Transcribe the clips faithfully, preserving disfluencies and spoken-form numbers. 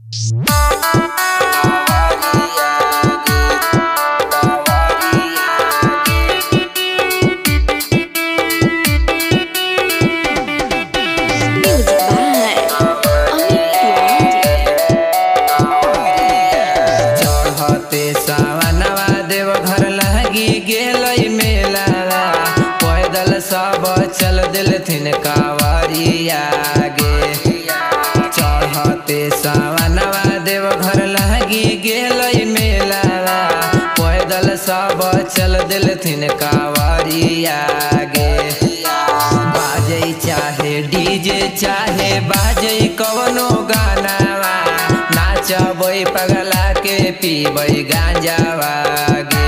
सब चल दिलथिन कांवरिया गे। चढ़ते सावनवा देव घर लगी गेलई मेलावा, पैदल सब चल दिलथिन कांवरिया गे। बाजे चाहे डीजे चाहे बाजे कवनो गानावा, नाचबै पगला के पीबै गांजावा गे।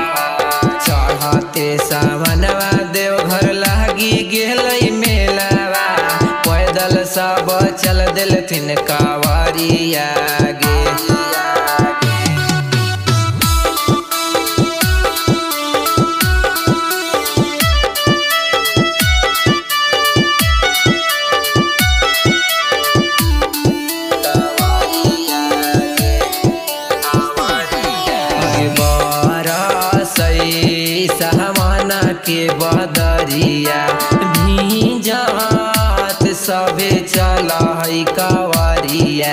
चढ़ते सावनवा देव घर लगी गेलई मेलावा, पैदल सब चल दिलथिन कांवरिया गे। सावन के बदरिया भींजत सबे चल है कांवरिया।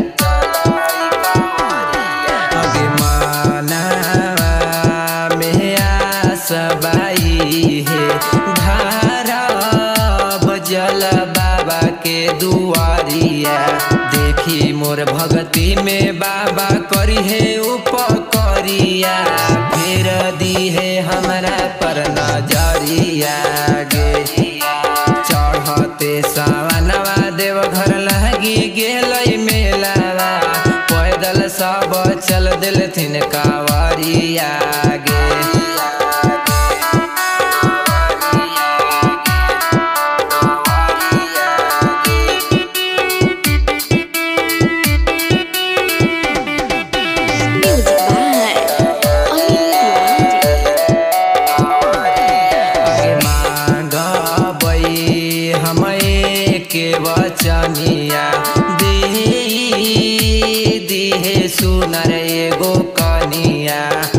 अगे मानवा में आस बाई है, धारा बजल बाबा के दुआरिया। देखी मोर भगती में बाबा करी है उपकरिया, फेर दी है हमरा पर नजरिया गे। चढ़ते सावनवा देव घर लगी गेलई मेलावा, पैदल सब चल दिलथिन कांवरिया गे। के वचनिया दे दिहे सुनर एगो कनिया।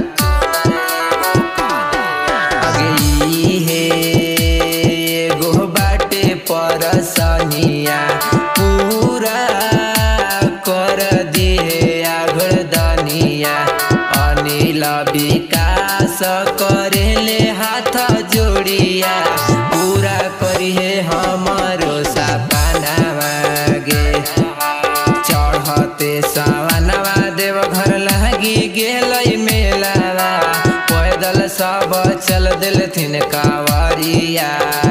अगे हे एगो बाटे परसनिया, पूरा कर दिहे आगरदनिया। अनिल विकास करेले हाथ जोड़िया, पूरा करिहे हमारो सपनावा गे। चढ़ते सावनवा देव घर लगी गेलई मेलावा, पैदल सब चल दिलथिन कांवरिया।